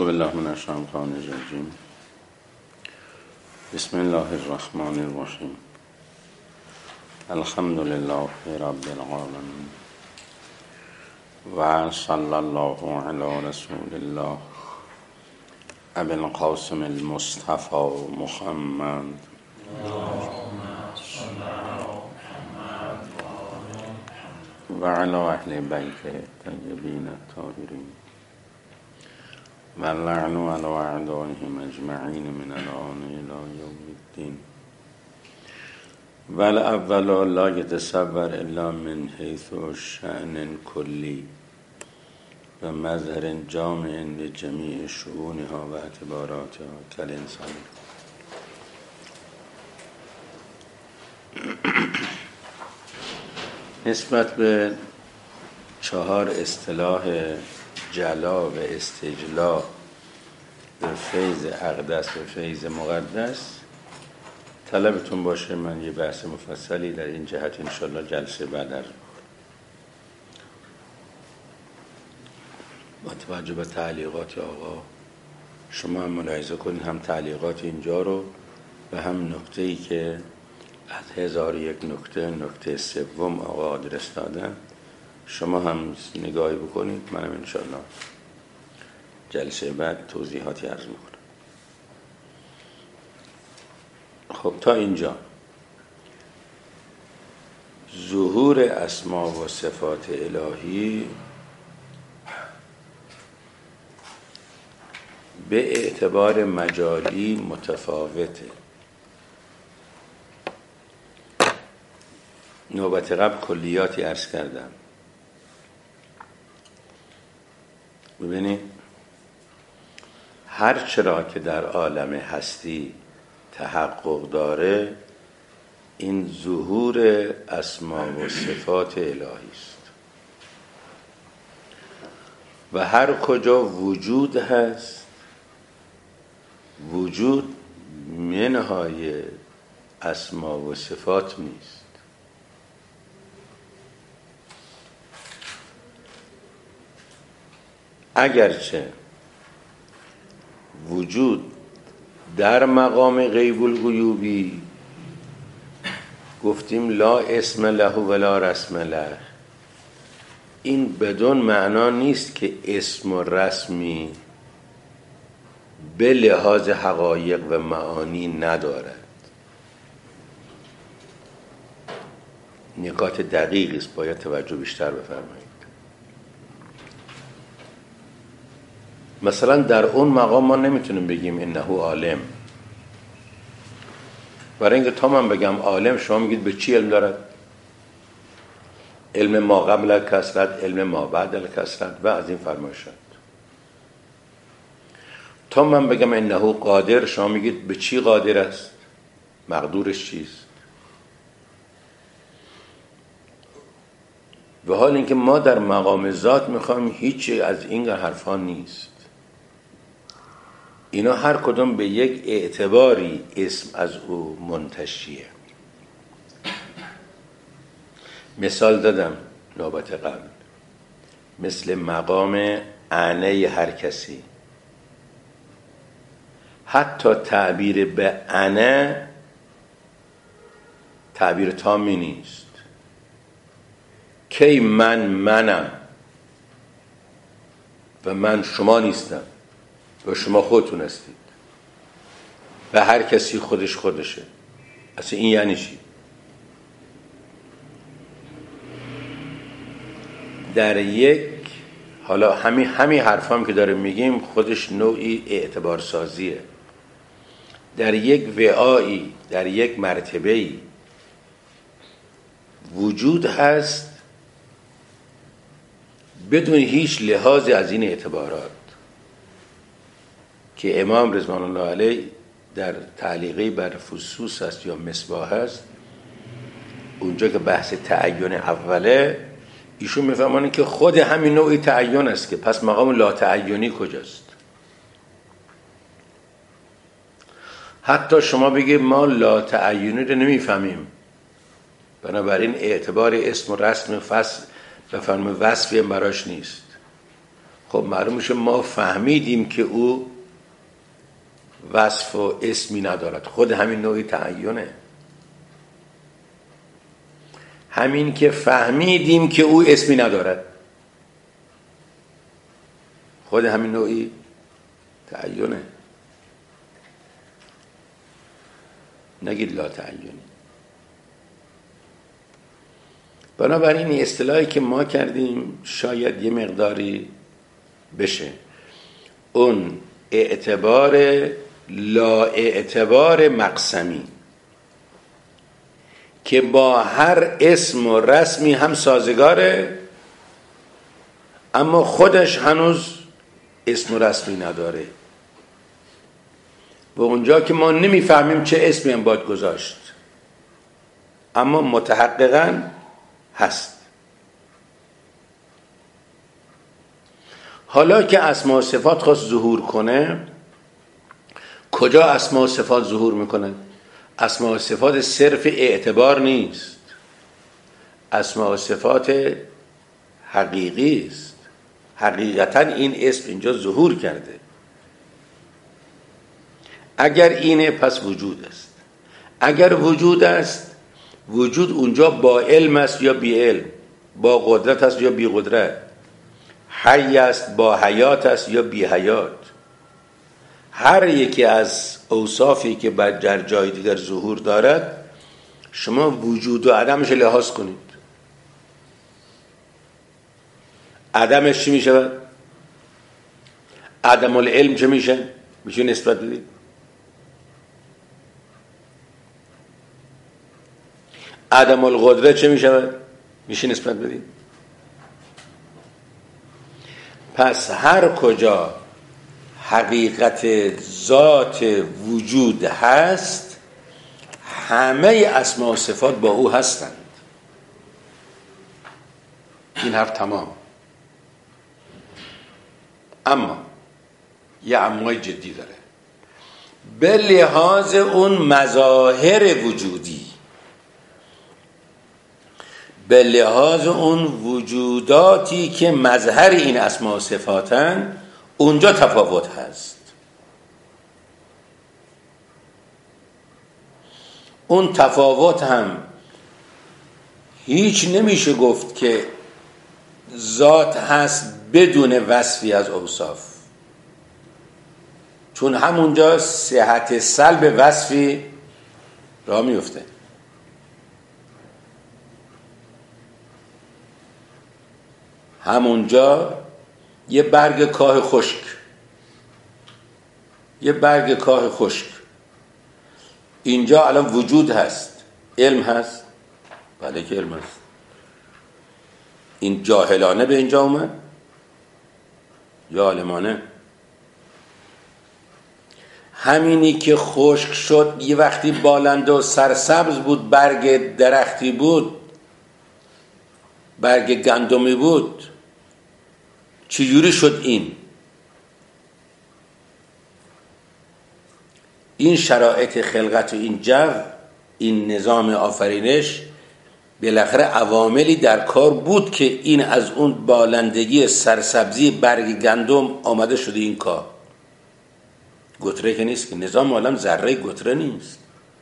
بالله من الشیطان الرجیم. بسم الله الرحمن الرحیم. الحمد لله رب العالمین و صلی الله علی رسول الله ابی القاسم المصطفى محمد و علی اهل بیت الطیبین الطاهرین و اللعن علی اعدائهم اجمعین من الآن الی یوم الدین. و الاول لا یتصور الا من حیث شأن کلی و مظهر جامع لجمیع شؤونها و اعتباراتها کالانسان. نسبت به 4 اصطلاح جلا و استجلا به فیض اقدس و فیض مقدس طلبتون باشه من یه بحث مفصلی در این جهت انشالله جلسه بعد عرض می‌کنم. با توجه به تعلیقات آقا شما هم ملاحظه کنید، هم تعلیقات اینجا رو و هم نکته‌ای که از 1001 نکته سوم آقا آدرس دادن شما هم نگاهی بکنید. منم انشالله جلسه بعد توضیحاتی عرض میکنم. خب تا اینجا ظهور اسما و صفات الهی به اعتبار مجالی متفاوته. نوبت قبل کلیاتی عرض کردم. ببینید هر چرا که در عالم هستی تحقق داره این ظهور اسما و صفات الهی است و هر کجا وجود هست وجود منهای اسما و صفات نیست. اگرچه وجود در مقام غیب الغیوبی گفتیم لا اسم له ولا رسم له، این بدون معنا نیست که اسم و رسمی به لحاظ حقایق و معانی ندارد. نکات دقیقی است، باید توجه بیشتر بفرمایید. مثلا در اون مقام ما نمیتونیم بگیم انه عالم، برای اینکه تا من بگم عالم شما میگید به چی علم دارد؟ علم ما قبل الکثرت، علم ما بعد الکثرت و از این فرمایشات. تا من بگم انه قادر شما میگید به چی قادر است؟ مقدورش چیست؟ به حال اینکه ما در مقام ذات میخوایم هیچی از این حرفا نیست. اینا هر کدوم به یک اعتباری اسم از او منتشیه. مثال دادم نوبت قبل، مثل مقام انه هر کسی. حتی تعبیر به انه تعبیر تامی نیست. کی منم و من شما نیستم و شما خودتون هستید و هر کسی خودشه. اصلا این یعنی چی؟ در یک حالا همین حرف هم که داره میگیم خودش نوعی اعتبار سازیه. در یک وعایی، در یک مرتبه‌ای وجود هست بدون هیچ لحاظی از این اعتبارات که امام رضوان الله علیه در تعلیقی بر فصوص است یا مصباح است، اونجا که بحث تعین اوله ایشون میفهمونه که خود همین نوعی تعین است که پس مقام لا تعینی کجاست؟ حتی شما بگید ما لا تعینی رو نمیفهمیم، بنابراین اعتبار اسم و رسم فصل بفرمایید وصفی هم براش نیست. خب معلوم میشه ما فهمیدیم که او وصف و اسمی ندارد. خود همین نوعی تعینه. همین که فهمیدیم که او اسمی ندارد، خود همین نوعی تعینه. نگید لا تعینی. بنابراین اصطلاحی که ما کردیم شاید یه مقداری بشه اون اعتبار لا اعتبار مقسمی که با هر اسم و رسمی هم سازگاره، اما خودش هنوز اسم و رسمی نداره. و اونجا که ما نمیفهمیم چه اسمی هم باید گذاشت، اما متحققاً هست. حالا که اسما و صفات خواست ظهور کنه، کجا اسما و صفات ظهور میکنه؟ اسما و صفات صرف اعتبار نیست، اسما و صفات حقیقی است. حقیقتا این اسم اینجا ظهور کرده. اگر اینه پس وجود است. اگر وجود است، وجود اونجا با علم است یا بی علم، با قدرت است یا بی قدرت، حی است با حیات است یا بی حیات. هر یکی از اوصافی که در جای دیگر ظهور دارد، شما وجود و عدمش لحاظ کنید. عدمش چی میشه؟ عدم العلم چه میشه؟ میشه نسبت بدید. عدم القدرت چه میشه؟ میشه نسبت بدید. پس هر کجا حقیقت ذات وجود هست، همه اسما و صفات با او هستند. این حرف تمام. اما یه امای جدی داره. به لحاظ اون مظاهر وجودی، به لحاظ اون وجوداتی که مظهر این اسما و صفاتن، اونجا تفاوت هست. اون تفاوت هم هیچ نمیشه گفت که ذات هست بدون وصفی از اوصاف، چون همونجا صحت سلب وصفی راه میفته. همونجا یه برگ کاه خشک، یه برگ کاه خشک، اینجا الان وجود هست، علم هست؟ بله که علم هست. این جاهلانه به اینجا اومد یا عالمانه؟ همینی که خشک شد یه وقتی بالنده و سرسبز بود، برگ درختی بود، برگ گندمی بود، چجوری شد این شرایط خلقت و این جو، این نظام آفرینش، بالاخره عواملی در کار بود که این از اون بالندگی سرسبزی برگ گندم آمده شده این کار. گتره که نیست که، نظام عالم ذره گتره نیست.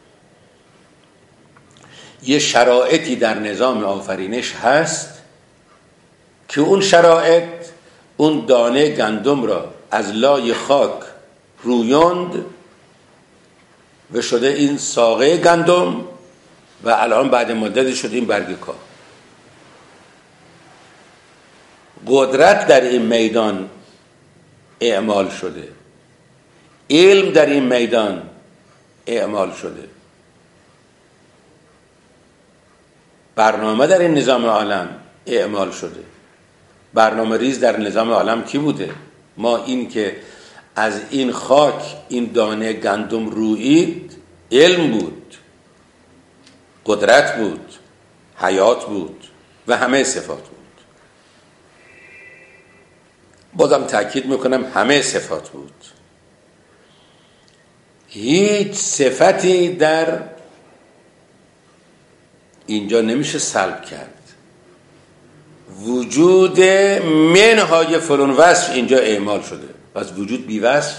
یه شرایطی در نظام آفرینش هست که اون شرایط اون دانه گندم را از لای خاک رویاند و شده این ساقه گندم و الان بعد مدتی شده این برگ کاه. قدرت در این میدان اعمال شده، علم در این میدان اعمال شده، برنامه در این نظام عالم اعمال شده. برنامه ریز در نظام عالم کی بوده؟ ما این که از این خاک این دانه گندم رویید، علم بود، قدرت بود، حیات بود و همه صفات بود. بازم تأکید میکنم همه صفات بود. هیچ صفتی در اینجا نمیشه سلب کرد وجود منهای فلان وصف اینجا اعمال شده. پس وجود بی وصف،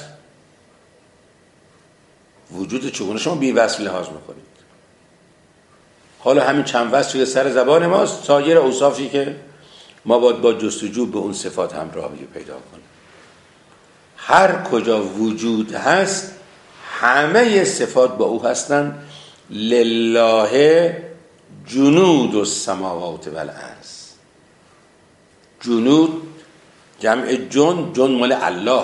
وجود چگونه شما بی وصف لحاظ میکنید؟ حالا همین چند وصف توی سر زبان ماست، سایر اوصافی که ما باید با جستجو به اون صفات همراهی پیدا کنیم. هر کجا وجود هست همه صفات با او هستن. لله جنود السماوات والارض. جنود جمع جن مال الله.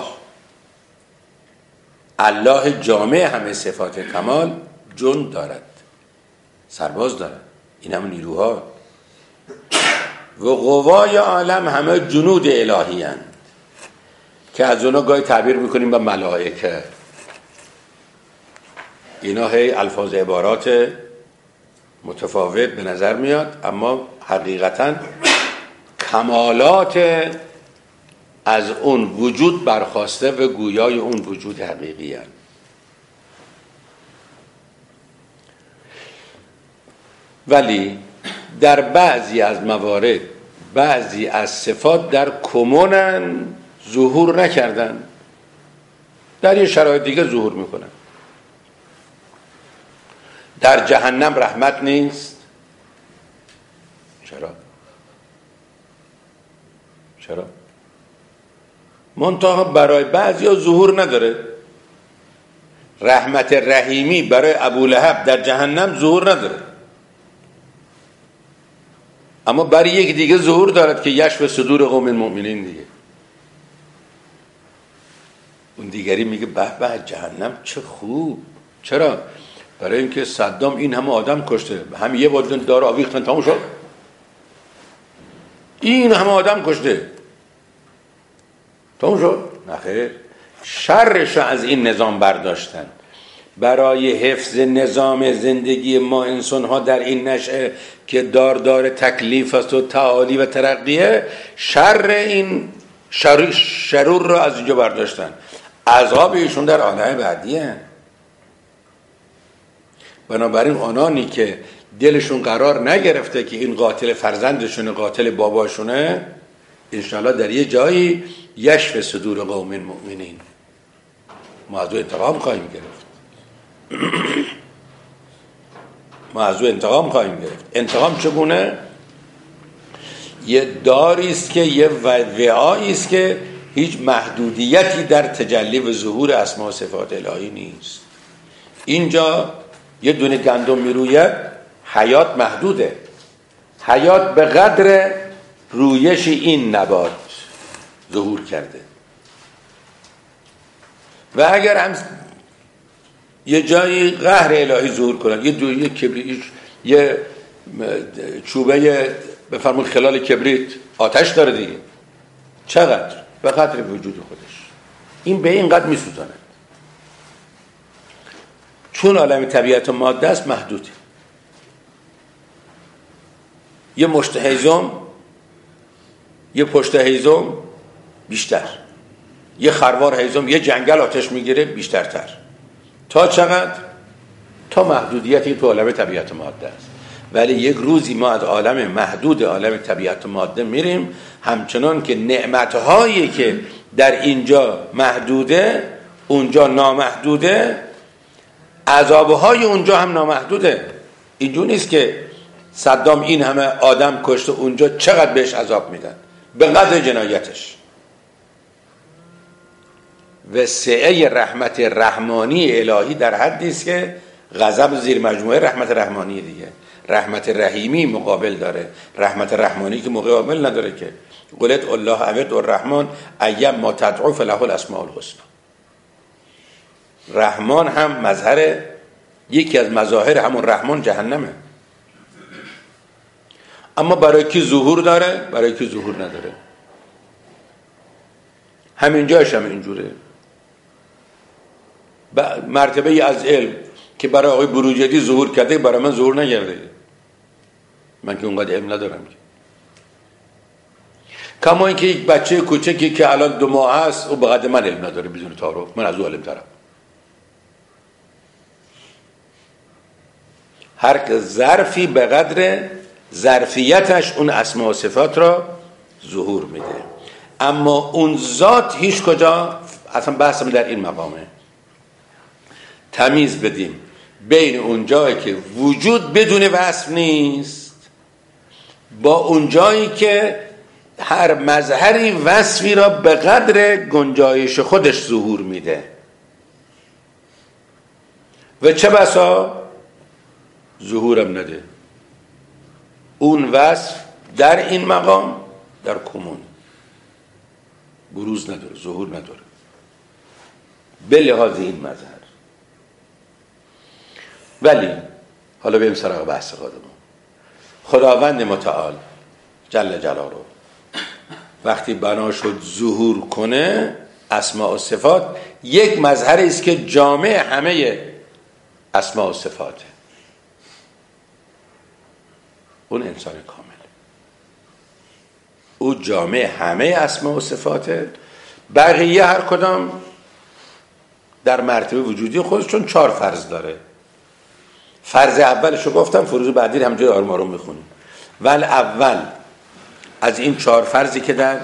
الله جامع همه صفات کمال جن دارد، سرباز دارد. این همه نیروها و قوای عالم همه جنود الهی هستند که از اونا گاهی تعبیر میکنیم به ملائکه. اینا هی الفاظ عبارات متفاوت به نظر میاد، اما حقیقتا کمالات از اون وجود برخواسته و گویای اون وجود حقیقی هستند. ولی در بعضی از موارد بعضی از صفات در کمونن، ظهور نکردن، در یه شرایط دیگه ظهور میکنن. در جهنم رحمت نیست. چرا؟ منتها برای بعضیا ظهور نداره. رحمت رحیمی برای ابولهب در جهنم ظهور نداره، اما برای یک دیگه ظهور دارد که یشف صدور قوم المؤمنین دیگه. اون دیگری میگه به به جهنم چه خوب. چرا؟ برای اینکه صدام این همه آدم کشته، همین یه بادن دار آویختن تموم شد. این همه آدم کشته تموم شد؟ نخیر، شرش از این نظام برداشتن. برای حفظ نظام زندگی ما انسان ها در این نشأه که دار تکلیف است و تعالی و ترقیه، شر این شرور را از اینجا برداشتن. عذاب ایشون در عالم بعدیه. بنابراین آنانی که دلشون قرار نگرفته که این قاتل فرزندشونه، قاتل باباشونه، انشاءالله در یه جایی یشف صدور قوم المؤمنین ما از او انتقام خواهیم گرفت. انتقام چگونه؟ یه داری است که یه وعایی است که هیچ محدودیتی در تجلی و ظهور اسما و صفات الهی نیست. اینجا یه دونه گندم میروید، حیات محدوده. حیات به قدر رویش این نبات ظهور کرده. و اگر هم یه جایی قهر الهی ظهور کنن، یه کبریت، یه چوبه بفرمون خلال کبریت آتش داره دیگه، چقدر؟ به قدر وجود خودش. این به این قدر میسوزاند. چون عالم طبیعت و ماده است محدوده. یه مشت هیزم، یه پشت هیزم بیشتر، یه خروار هیزم، یه جنگل آتش میگیره بیشترتر. تا چقدر؟ تا محدودیتی تو عالم طبیعت و ماده است. ولی یک روزی ما از عالم محدود عالم طبیعت و ماده میریم، همچنان که نعمتهایی که در اینجا محدوده اونجا نامحدوده، عذابهای اونجا هم نامحدوده. اینجور نیست که صدام این همه آدم کشته اونجا چقدر بهش عذاب میدن، به قدر جنایتش. و سعه رحمت رحمانی الهی در حدی است که غضب زیر مجموعه رحمت رحمانی دیگه. رحمت رحیمی مقابل داره، رحمت رحمانی که مقابل نداره. که قلت الله عبد الرحمن ایم ما تدعو فله الاسماء الحسنى. رحمان هم مظهر، یکی از مظاهر همون رحمان جهنمه. اما برای کی ظهور داره، برای کی ظهور نداره. همین جاش هم اینجوره. مرتبه از علم که برای آقای بروجردی ظهور کرده، برای من ظهور نکرده. من که اونقدر علم ندارم. کما اینکه یک بچه کوچکی که الان 2 ماه هست او بقدر من علم نداره بدون تعارف، من از او علم دارم. هر ظرفی به قدر ظرفیتش اون اسما و صفات را ظهور میده. اما اون ذات هیچ کجا، اصلا بحثم در این مقامه، تمیز بدیم بین اون جایی که وجود بدون وصف نیست با اون جایی که هر مظهری وصفی را به قدر گنجایش خودش ظهور میده و چه بسا ظهورم نده. اون وصف در این مقام در کمون بروز نداره، ظهور نداره به لحاظ این مظهر. ولی حالا بریم سراغ بحث خودمون. خداوند متعال جل جلاله وقتی بنا شد ظهور کنه، اسماء و صفات یک مظهری است که جامع همه اسماء و صفاته. اون انسان کامل، او جامع همه اسماء و صفاته. بقیه هر کدام در مرتبه وجودی خودش چون 4 فرض داره. فرض اولشو گفتم، فروض بعدی رو همجوری آروم آروم میخونیم. ول اول از این 4 فرضی که در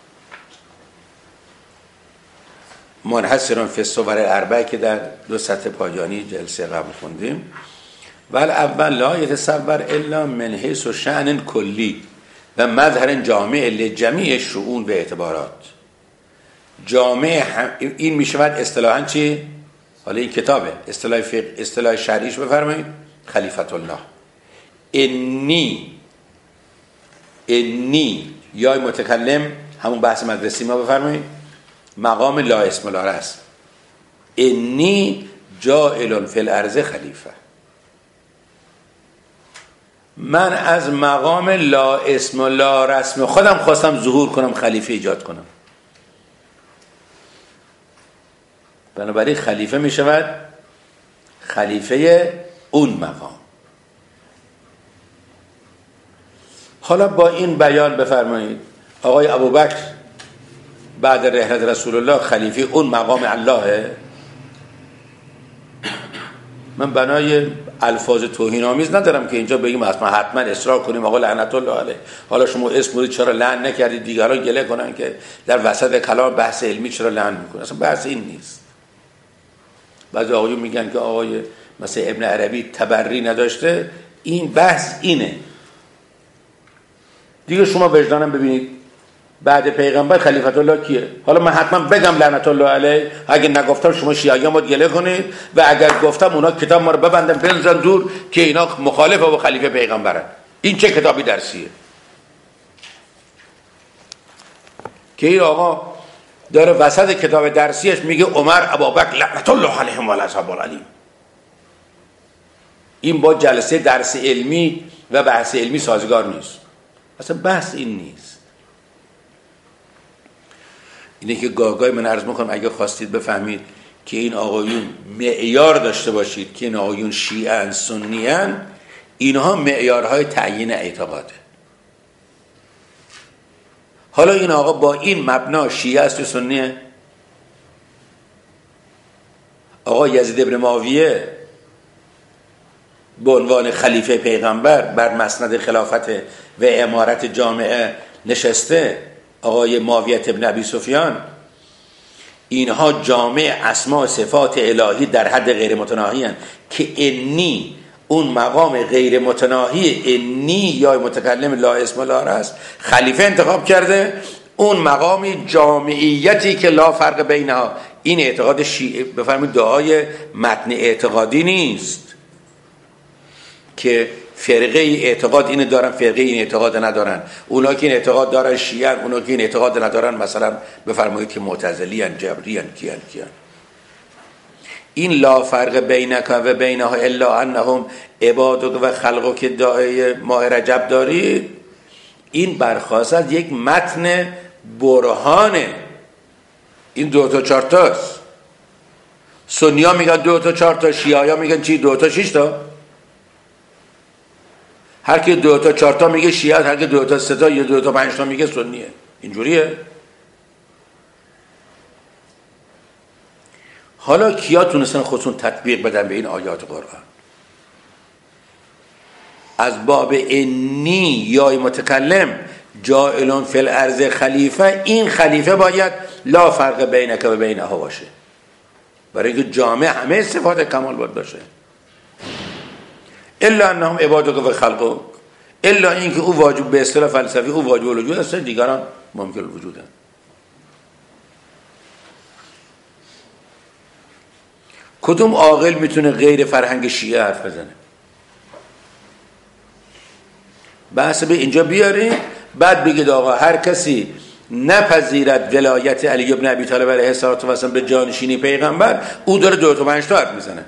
منحصران فی الصور الاربعه که در 2 سطح پایانی جلسه قبل خوندیم، ول اول لا یتصور الا من حیث و شأن کلی و مظهر جامع لجمیع شؤون به اعتبارات. جامع این میشود اصطلاحاً چی؟ حالا این کتابه، اصطلاح شرعیش بفرمایید خلیفت الله. انی یا متکلم همون بحث مدرسی ما بفرمایید مقام لا اسم لا رسم. انی جاعل فی الارض خلیفه، من از مقام لا اسم و لا رسم خودم خواستم ظهور کنم، خلیفه ایجاد کنم. بنابراین خلیفه می شود خلیفه اون مقام. حالا با این بیان بفرمایید آقای ابوبکر بعد رحلت رسول الله خلیفه اون مقام اللهه. من بنای الفاظ توهین آمیز ندارم که اینجا بگیم حتما اصرار کنیم آقا لعنت الله علیه. حالا شما اسم بودید چرا لعن نکردید، دیگران گله کنن که در وسط کلام بحث علمی چرا لعن میکنه. اصلا بحث این نیست. بعضی آقایون میگن که آقای مثلا ابن عربی تبری نداشته. این بحث اینه دیگه. شما وجدانم ببینید بعد پیغمبر خلیفت الله کیه؟ حالا من حتما بگم لعنت الله علیه؟ اگه نگفتم شما شیعیان باید گله کنید و اگر گفتم اونا کتاب ما رو ببندن بنزن دور که اینا مخالف با خلیفه پیغمبرن. این چه کتابی درسیه که این آقا داره وسط کتاب درسیش میگه عمر ابوبکر لعنت الله علیهم و اصحاب العلیم. این با جلسه درس علمی و بحث علمی سازگار نیست. اصلا بحث این نیست. اینه که گاهی من عرض میکنم اگه خواستید بفهمید که این آقایون معیار داشته باشید که این آقایون شیعه سنیه، اینها معیارهای تعیین اعتقاده. حالا این آقا با این مبنا شیعه است و سنیه؟ آقا یزید ابن معاویه به عنوان خلیفه پیغمبر بر مسند خلافت و امارت جامعه نشسته، آقای معاویه ابن ابی سفیان، اینها جامع اسماء صفات الهی در حد غیر متناهی هستند که انی اون مقام غیر متناهی انی یا متکلم لا اسم لا است خلیفه انتخاب کرده. اون مقامی جامعیتی که لا فرق بینها. این اعتقاد شیعه بفرمایید دعای متن اعتقادی نیست که فرقه اعتقاد اینو دارن فرقه این اعتقاد ندارن، اونا که این اعتقاد دارن شیعه، اونا که این اعتقاد ندارن مثلا بفرمایید که معتزلی ان جبری ان کیان. این لا فرق بینک و بینها الا انهم عبادک و خلقک که دعای ماه رجب دارید، این برخاست از یک متن برهانه. این 2 تا 4 تاست. سنی ها میگن 2 تا 4 تا، شیعه ها میگن چی 2 تا 6 تا. هر کی 2 تا 4 تا میگه شیعه، هر کی 2 تا 3 تا یا 2 تا 5 تا میگه سنیه. اینجوریه. حالا کیا تونستن خودشون تطبیق بدن به این آیات قرآن؟ از باب انی یا متکلم جاعلون فی الارض خلیفه، این خلیفه باید لا فرق بینک و بینها باشه، برای اینکه جامع همه صفات کمال باید باشه. الا انهم عبادک و خلقک، الا اینکه او واجب، به اصطلاح فلسفی او واجب الوجود است، دیگران ممکن الوجودند. کدوم عاقل میتونه غیر فرهنگ شیعه حرف بزنه؟ بحث به اینجا بیاریم، بعد بگید آقا هر کسی نپذیرد ولایت علی ابن ابی طالب علیه السلام به جانشینی پیغمبر، او داره 2 تا 5 تا حرف میزنه.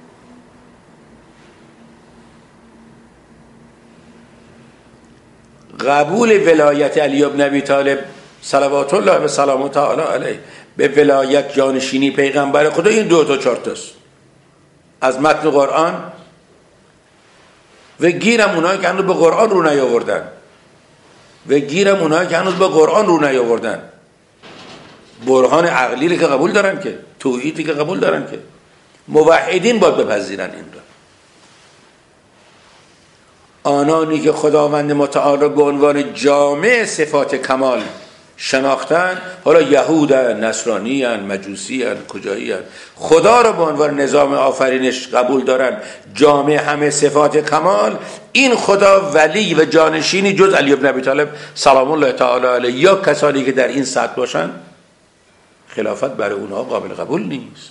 قبول ولایت علی ابن ابی طالب صلوات الله و سلام تعالی علیه به ولایت جانشینی پیغمبر خدا، این 2 تا 4 تاست از متن قرآن و گیرم اونایی که هنوز به قرآن رو نیاوردن، برهان عقلی که قبول دارن، که توحیدی که قبول دارن، که موحدین باید بپذیرن این رو. آنانی که خداوند متعال را به عنوان جامع صفات کمال شناختن، حالا یهودن، نصرانیان، مجوسیان، کجاییان، خدا را به عنوان نظام آفرینش قبول دارن، جامع همه صفات کمال، این خدا ولی و جانشینی جز علی ابن ابی طالب سلام الله تعالی علیه یا کسانی که در این سطح باشن، خلافت برای اونها قابل قبول نیست.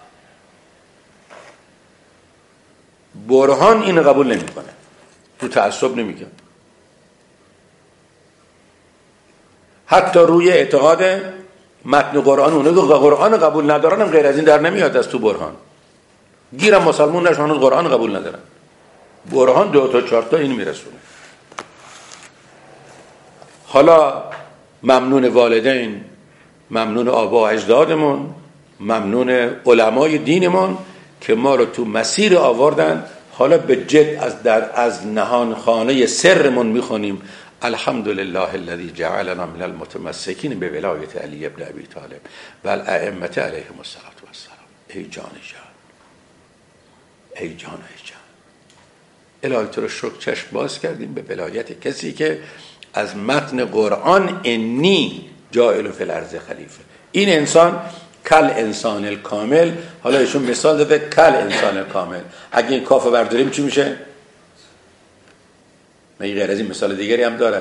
برهان این قبول نمیکنه، تو تعصب نمیگه، حتی روی اعتقاد متن قرآن، اونه که قرآن قبول ندارن هم غیر از این در نمیاد از تو برهان. گیرم مسلمون نشون قرآن قبول ندارن، برهان 2 تا 4 تا این میرسونه. حالا ممنون والدین، ممنون آبا و اجدادمون، ممنون علمای دینمون که ما رو تو مسیر آوردن. حالا به جد از نهان خانه سرمون میخونیم الحمدلله الذی جعلنا من المتمسکین به ولایت علی ابن ابی طالب و الائمه علیهم الصلاة والسلام. ای جان الهی تو رو شکر چشم باز کردیم به ولایت کسی که از متن قرآن انی جاعل فی الارض خلیفه، این انسان کل انسان الکامل. حالا ایشون مثال داده کل انسان کامل، اگه این کافو برداریم چی میشه؟ مگه غیر از این مثال دیگری هم داره؟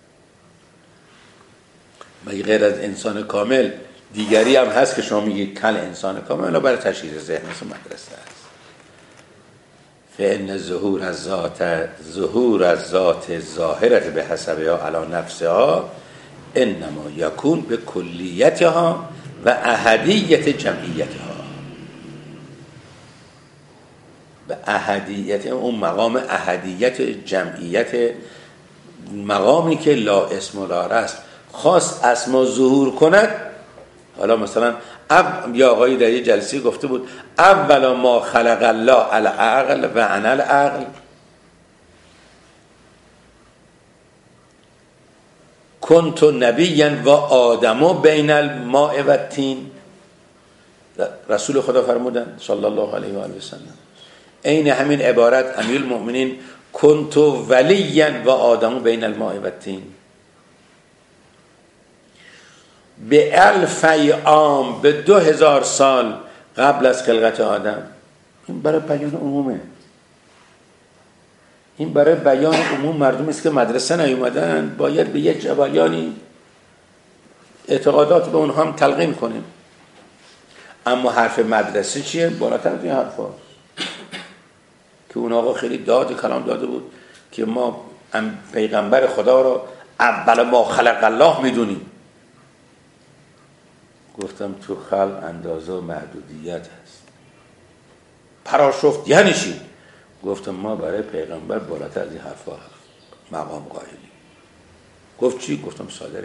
مگه غیر از انسان کامل دیگری هم هست که شما میگید کل انسان کامل؟ حالا برای تشخیص ذهن مثل مدرسه هست. فإن ظهور از ذات ظاهرت به حسبها علی نفسها انما یکون به کلیتها و احدیت جمعیتها. به احدیت اون مقام، احدیت جمعیت، مقامی که لا اسم و لا است، خواست اسما ظهور کند. حالا مثلا یا آقایی در یه جلسه گفته بود اولا ما خلق الله العقل و انا العقل، کنت نبیا و آدمو بین الماء و الطین. رسول خدا فرمودن صلی الله علیه و آله و سلم عین همین عبارت امیرالمؤمنین کنت ولیا و آدمو بین الماء و الطین. به 1000 عام، به 2000 سال قبل از خلقت آدم. این برای بیان عمومه، این برای بیان عموم مردمی است که مدرسه نیومدن، باید به یک جبلیانی اعتقادات به اونها هم تلقین کنیم. اما حرف مدرسه چیه؟ بالاتر از این حرف هاست که اون آقا خیلی داد کلام داده بود که ما پیغمبر خدا رو اول ما خلق الله میدونیم. گفتم تو خلق اندازه و محدودیت هست. پراشفت یعنی چی؟ گفتم ما برای پیغمبر بالاتر از این حرفا مقام قائلیم. گفت چی؟ گفتم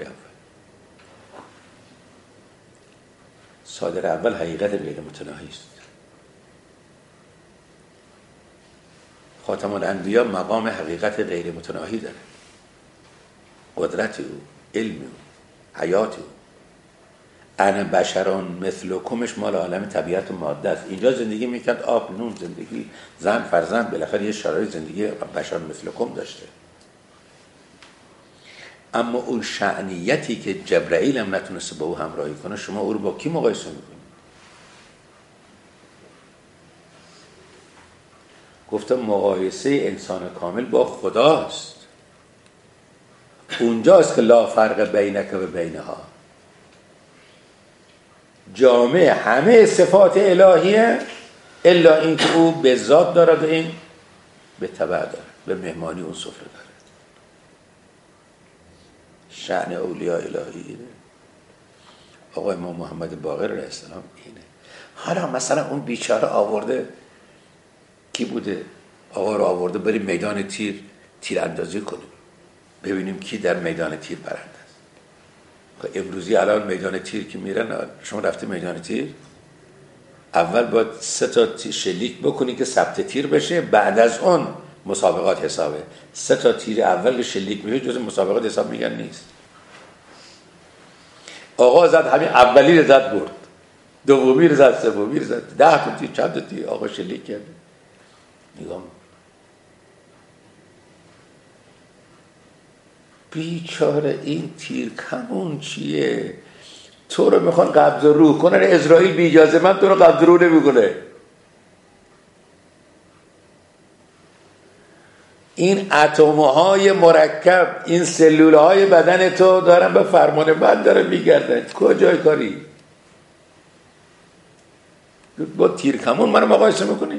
صادر اول حقیقت غیر متناهی است. خاتم الانبیا مقام حقیقت غیر متناهی داره، قدرت او، علم او، حیات او. انا بشران مثلکمش مال عالم طبیعت و ماده است. اینجا زندگی میکرد، آب نون زندگی، زن فرزند، بالاخره یه شرایط زندگی بشر مثلکم داشته. اما اون شأنیتی که جبرائیل هم نتونسته با او همراهی کنه، شما او رو با کی مقایسه میکنید؟ گفتم مقایسه انسان کامل با خداست. اونجاست که لا فرق بینک و بینها، جامع همه صفات الهیه الا این که او به ذات دارد و این به تبع دارد، به مهمانی اون سفره دارد. شأن اولیاء الهی آقای امام محمد باقر علیه السلام اینه. حالا مثلا اون بیچاره آورده، کی بوده؟ آقا رو آورده بریم میدان تیر اندازی کنیم ببینیم کی در میدان تیر برنده است. امروزی الان میدان تیر که میرن، شما رفته میدان تیر، اول باید 3 تا شلیک بکنی که ثبت تیر بشه، بعد از اون مسابقات حسابه. 3 تا تیر اول که شلیک میشه جز مسابقات حساب میگن نیست. آقا زد همین اولی رو زد برد، دومی رو زد، سومی رو زد، 10 تا تیر، چند تا تیر آقا شلیک کرد. نگاه بیچاره این تیر کمون چیه؟ تو رو میخوان قبض روح کنن، اسرائیل بی اجازه من تو رو قبض روح نمیکنه. این اتم‌های مرکب، این سلول‌های بدن تو دارن به فرمان من دارن میگردن. کجای کاری؟ با تیر کمون منو مقایسه میکنی؟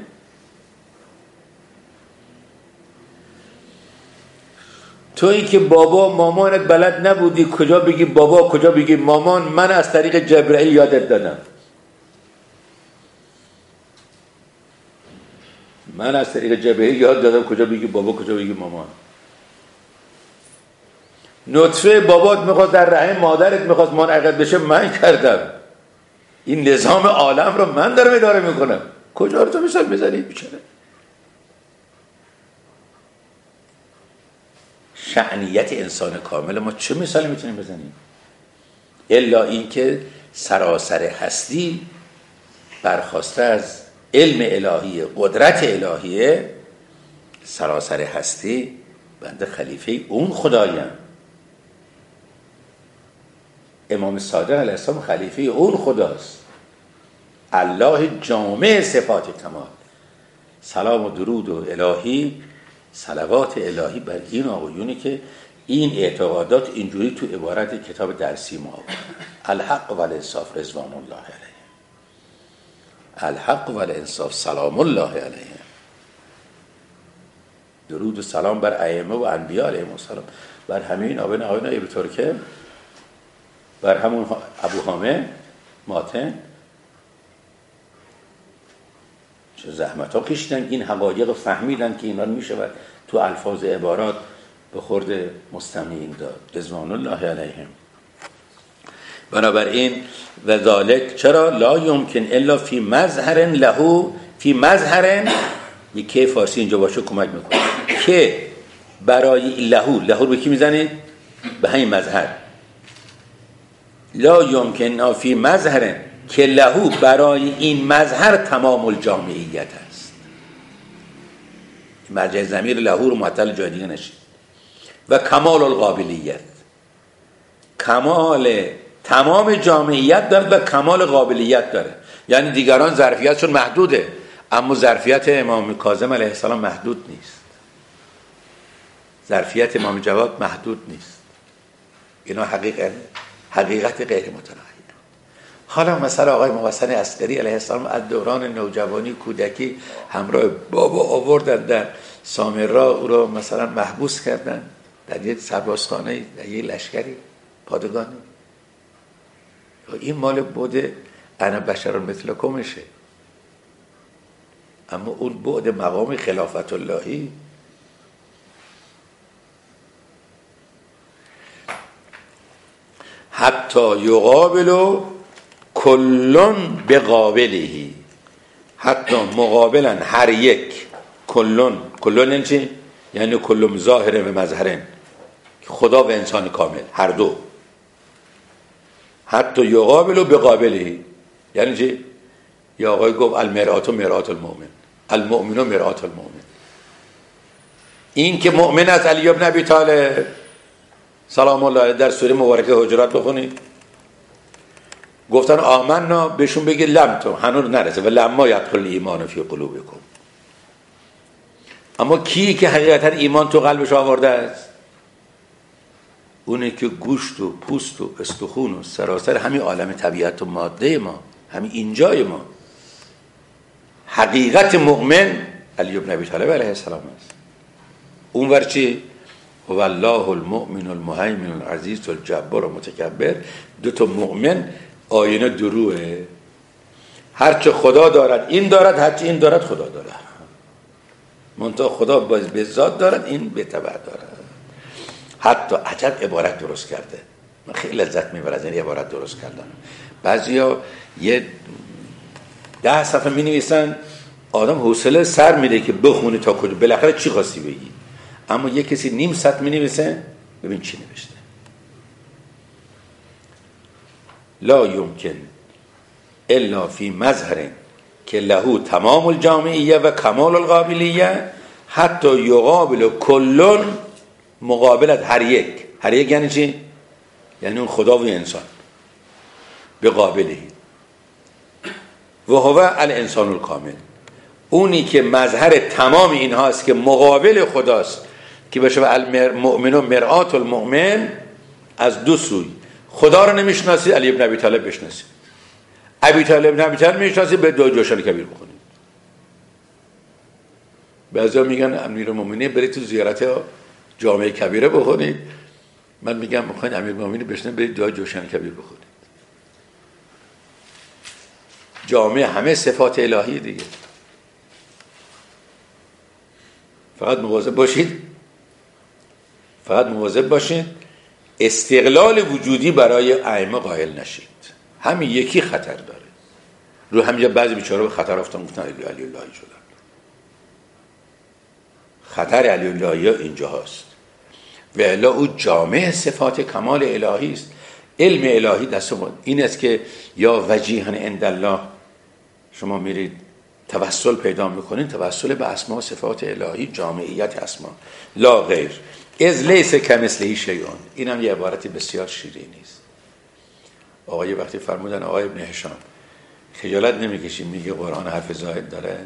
تویی که بابا مامانت بلد نبودی کجا بگی بابا کجا بگی مامان، من از طریق جبرائیل یادت دادم. من از طریق جبرائیل یاد دادم کجا بگی بابا کجا بگی مامان. نطفه بابات میخواست در رحم مادرت میخواست منعقد بشه، من کردم. این نظام عالم رو من دارم اداره میکنم. کجا رو تو مثال میزنی بیچاره؟ شأنیت انسان کامل ما چه مثالی میتونیم بزنیم؟ الا این که سراسر هستی برخواسته از علم الهی، قدرت الهیه. سراسر هستی بنده خلیفه اون خدایم. امام صادق علیه السلام خلیفه اون خداست، الله جامع صفات کمال. سلام و درود و الهی، صلوات الهی بر این آقایونی که این اعتقادات اینجوری تو عبارت کتاب درسی ما آورد. الحق و الانصاف رضوان الله علیه، الحق و الانصاف سلام الله علیه. درود و سلام بر ائمه و انبیاء علیهم السلام، بر همین آبن آقایون ابی ترکه، بر همون ابو حامد ماتن. چه زحمت ها کشیدن این حقایق فهمیدن که اینا میشه تو الفاظ عبارات به خورد مستمعین داد رضوان الله علیهم. بنابراین و ذالک چرا لا یمکن الا فی مظهر له، فی مظهر یکی فارسی اینجا باشه کمک میکنه که برای له به کی میزنید؟ به همین مظهر. لا یمکن فی مظهر که له برای این مظهر تمام الجامعیت است. مرجع ضمیر له رو معطل جای دیگه نشید. و کمال القابلیت، کمال تمام جامعیت داره و کمال قابلیت داره. یعنی دیگران ظرفیتشون محدوده، اما ظرفیت امام کاظم علیه السلام محدود نیست، ظرفیت امام جواد محدود نیست. اینا حقیقت غیر متناهی. حالا مثلا آقای محسن عسکری علیه السلام از دوران نوجوانی کودکی همراه بابا آوردن در سامرا، او را مثلا محبوس کردن در یک سربازخانه، در یک لشکری پادگانی. این مال بوده انا بشر مثلکمشه، اما اون بعد مقام خلافت اللهی حتی یقابل کلون به قابلهی، حتی مقابلا هر یک، کلون یعنی چی؟ یعنی کلون ظاهره و مظهرن، خدا و انسان کامل هر دو. حتی یقابل به قابلهی یعنی چی؟ یا آقای گفت المرآت مرآت المؤمن، المؤمن مرآت المؤمن. این که مؤمن است علی ابن ابی طالب سلام الله علیه در سوره مبارکه حجرات بخونید، گفتن آمنا، بهشون بگه لم تو هنوز نرسه و لما یدخل ایمان فی قلوبکم. اما کی که حقیقتا ایمان تو قلبش آورده است؟ اونه که گوشت و پوست و استخون و سراسر همین عالم طبیعت و ماده ما، همین اینجای ما، حقیقت مؤمن علی بن ابی طالب علیه السلام است. اونور چی؟ هو الله المؤمن المهیمن العزیز الجبار و متکبر. دو تا مؤمن آینه دروه، هرچه خدا دارد این دارد، هرچه این دارد خدا دارد. منتها خدا به ذات دارد، این به تبع دارد. حتی عجب عبارت درست کرده، من خیلی لذت میبرم از این عبارت درست کردن. بعضیا یه 10 صفحه می نویسن، آدم حوصله سر میده که بخونه تا کجا، بالاخره چی خواستی بگی. اما یه کسی نیم سطر می نویسه، ببین چی نوشته. لا یمکن الا فی مظهر که له تمام الجامعیه و کمال القابلیه حتی یقابل کلون مقابلت هر یک. هر یک یعنی چی؟ یعنی اون خدا و انسان به قابله و هو الانسان الکامل، اونی که مظهر تمام اینهاست که مقابل خداست، که بشه المؤمن و مرآت المؤمن. از دو سوی خدا رو نمیشناسی، علی بن ابی طالب بشناسی. ابی طالب ابن ابی طالب میشناسی، به دو جوشن کبیر بخونید. بعضیا میگن امیرالمومنین برید تو زیارت جامعه کبیره بخونید. من میگم میخواین امیرالمومنین بشنه، برید دو جوشن کبیر بخونید. جامعه همه صفات الهی دیگه. فقط مواظب باشید استقلال وجودی برای ائمه قائل نشید. همین یکی خطر داره. رو همینجا بعضی بیچاره به خطر افتادن، گفتن علی الهی شدن. خطر علی الهی اینجا هست. و الا او جامع صفات کمال الهی است. علم الهی دست ما این است که یا وجیها عند الله، شما میرید توسل پیدا میکنین، توسل به اسماء صفات الهی، جامعیت اسماء، لا غیر. از لیس کمثله شیء. اینم یه عبارتی بسیار شیرینی است. آقای وقتی فرمودن آقای ابن هشام خجالت نمیکشی میگه قرآن حرف زائد داره؟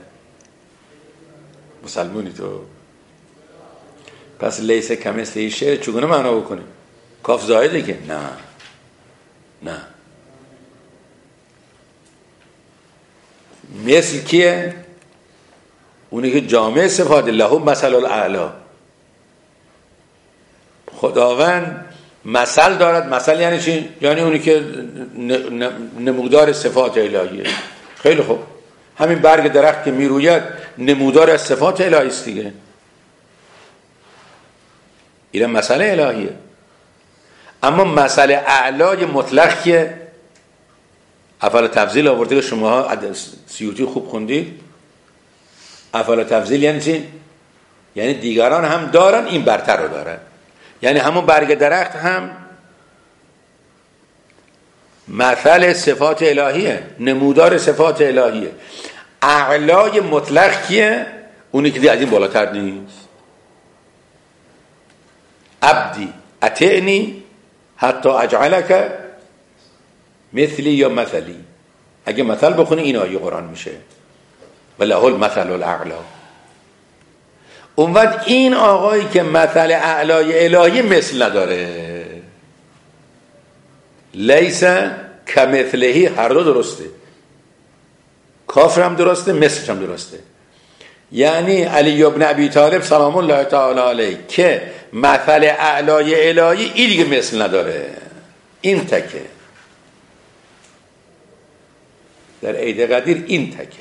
مسلمونی تو؟ پس لیس کمثله شیء چگونه معنا بکنیم؟ کاف زائده که نه مثل کیه؟ اونی که جامع صفات له مثل الاعلی. خداوند مثل دارد. مثل یعنی چی؟ یعنی اونی که نمودار صفات الهیه. خیلی خوب، همین برگ درخت که میروید نمودار از صفات الهی است دیگه. این مثل الهیه. اما مثل اعلای مطلق که افعال تفضیل آورده که شما سیوطی خوب خوندید. افعال تفضیل یعنی چی؟ یعنی دیگران هم دارن، این برتر رو دارن. یعنی همون برگ درخت هم مثل صفات الهیه، نمودار صفات الهیه. اعلای مطلق کیه؟ اونی که دیگه از این بالاتر نیست. عبدی اطعنی حتی اجعلک مثلی یا مثلی. اگه مثل بخونی این آیه قرآن میشه و له المثل الاعلی. اون وقت این آقایی که مثل اعلای الهی مثل نداره، لیس کمثلهی، هر دو درسته، کافر هم درسته، مثلش هم درسته. یعنی علی بن ابی طالب سلام الله تعالی علیه که مثل اعلای الهی این دیگه مثل نداره، این تکه در عید قدیر، این تکه.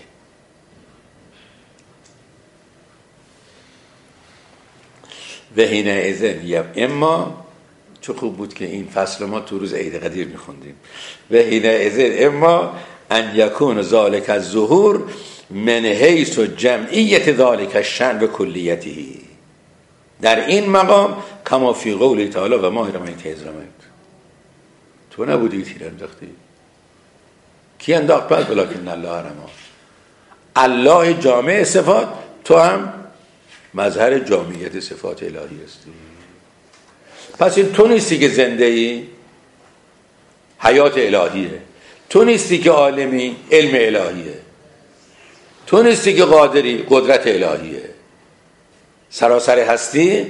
و هینه ازن اما چه خوب بود که این فصل ما تو روز عید قدیر میخوندیم. و هینه ازن اما ان یکون ذالک الظهور من حیث جمعیت ذالک الشأن و کلیتی. در این مقام کما فی قوله تعالی و ما رمیت اذ رمیت. تو نبودی تیر انداختی. کی انداخت؟ پس ولکن الله رما. الله جامع صفات، تو هم مظهر جامعیت صفات الهی هستی. پس این تو نیستی که زنده ای، حیات الهیه. تو نیستی که عالمی، علم الهیه. تو نیستی که قادری، قدرت الهیه. سراسر هستی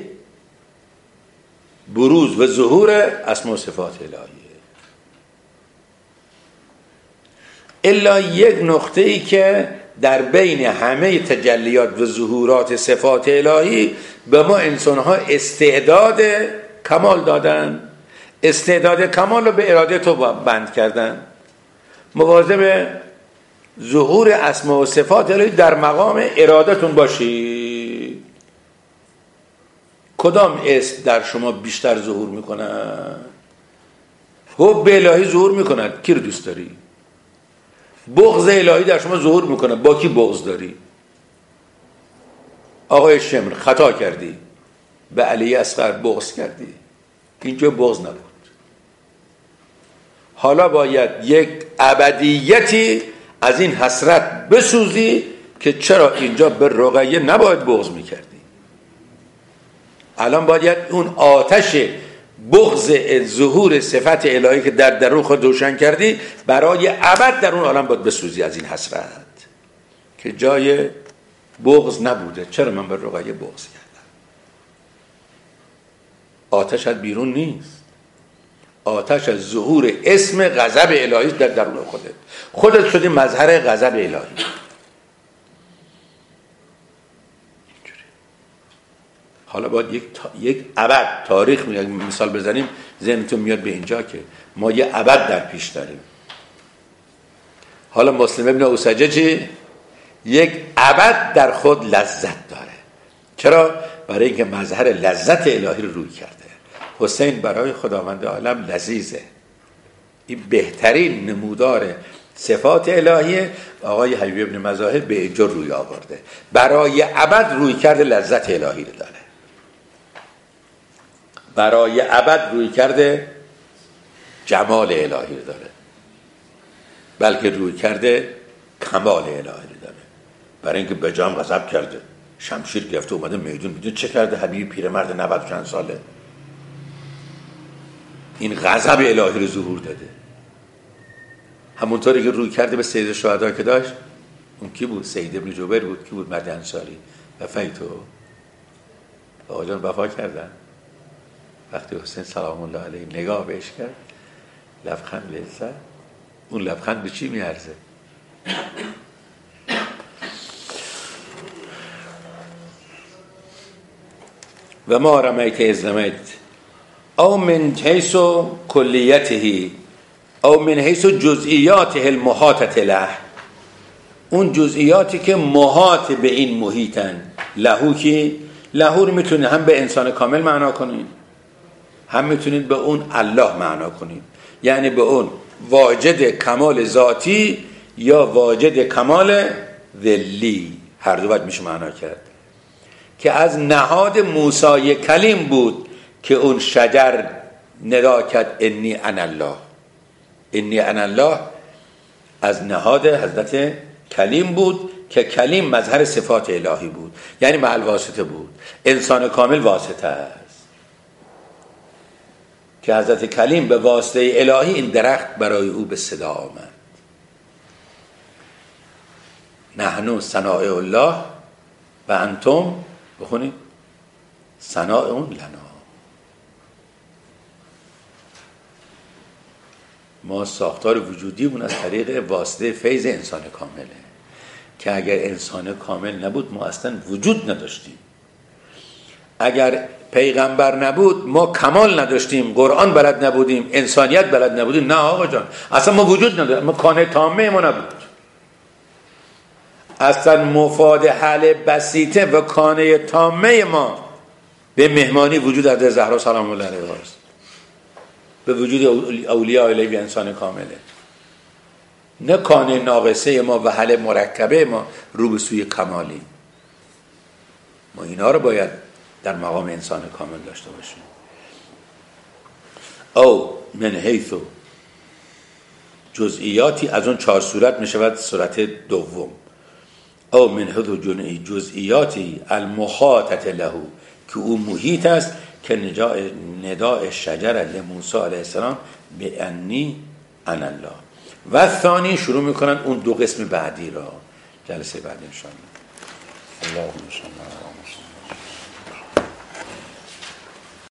بروز و ظهور اسما و صفات الهیه. الا یک نقطه ای که در بین همه تجلیات و ظهورات صفات الهی به ما انسانها استعداد کمال دادن. استعداد کمال رو به اراده تو بند کردن. مواظب ظهور اسما و صفات الهی در مقام ارادتون باشید. کدام اسم در شما بیشتر ظهور میکنن؟ حب الهی ظهور میکند، کی رو دوست داری؟ بغض الهی در شما ظهور میکنه، با کی بغض داری؟ آقای شمر خطا کردی، به علی اصغر بغض کردی، اینجا بغض نبود. حالا باید یک ابدیتی از این حسرت بسوزی که چرا اینجا به رقیه نباید بغض میکردی. الان باید اون آتش بغض ظهور صفت الهی که در درون خود روشن کردی برای ابد در اون عالم باید بسوزی از این حسرت که جای بغض نبوده. چرا من به رقیه بغض کردم؟ آتش از بیرون نیست، آتش از ظهور اسم غضب الهی در درون خودت شدی مظهر غضب الهی. حالا باید یک ابد تاریخ مثال بزنیم، ذهنتون میاد به اینجا که ما یه ابد در پیش داریم. حالا مسلم ابن اوسجه چی؟ یک ابد در خود لذت داره. چرا؟ برای اینکه مظهر لذت الهی رو روی کرده. حسین برای خداوند عالم لذیذه. این بهترین نمودار صفات الهیه. آقای حبیب ابن مظاهر به اینجا روی آورده، برای ابد روی کرده لذت الهی رو داره، برای ابد روی کرده جمال الهی رو داره، بلکه روی کرده کمال الهی رو داره. برای اینکه بجام غضب کرده، شمشیر گرفته اومده میدون. میدون چه کرده حبیب پیرمرد 90 چند ساله؟ این غضب الهی رو ظهور داده. همونطوری که روی کرده به سید الشهدا که داشت، اون کی بود؟ سید ابن جبیر بود. کی بود؟ مرد انصاری. وفایتو آقا جان وفا کردن. وقتی حسین سلام الله علیه نگاه بهش کرد، لبخند لذت. اون لبخند به چی میارزه؟ و ما رمیت اذ رمیت او من حیث کلیته او من حیث جزئیاته المحاطه له. اون جزئیاتی که محاط به این محیطن. لهو کی؟ لهو رو میتونید هم به انسان کامل معنا کنید، هم میتونید به اون الله معنا کنید. یعنی به اون واجد کمال ذاتی یا واجد کمال ذلی، هر دو باید میشه معنا کرد. که از نهاد موسی کلیم بود که اون شجر ندا کرد انی انا الله. انی انا الله از نهاد حضرت کلیم بود که کلیم مظهر صفات الهی بود، یعنی معل واسطه بود. انسان کامل واسطه است که حضرت کلیم به واسطه الهی این درخت برای او به صدا آمد. نحن صنایع الله و انتم بخونید صنایع لنا. ما ساختار وجودیمون از طریق واسطه فیض انسان کامله که اگر انسان کامل نبود ما اصلا وجود نداشتیم. اگر پیغمبر نبود ما کمال نداشتیم، قرآن بلد نبودیم، انسانیت بلد نبودیم. نه آقا جان، اصلا ما وجود نداشتیم، ما کانه تامه ما نبود. اصلا مفاد حل بسیطه و کانه تامه ما به مهمانی وجود حضرت زهرا سلام الله علیها است، به وجود اولیاء الهی انسان کامله. نه کانه ناقصه ما و حل مرکبه ما رو به سوی کمالی. ما اینا رو باید در مقام انسان کامل داشته باشیم. او من حیث جزئیاتی، از اون 4 صورت میشود صورت دوم. او من حیث جزئیاتی المخاطه له، که او محیط است که نداء شجر لموسی علیه السلام به انی انا الله. و ثانی شروع میکنن اون دو قسم بعدی را جلسه بعدی ان شاء الله. اللهم صل علی محمد.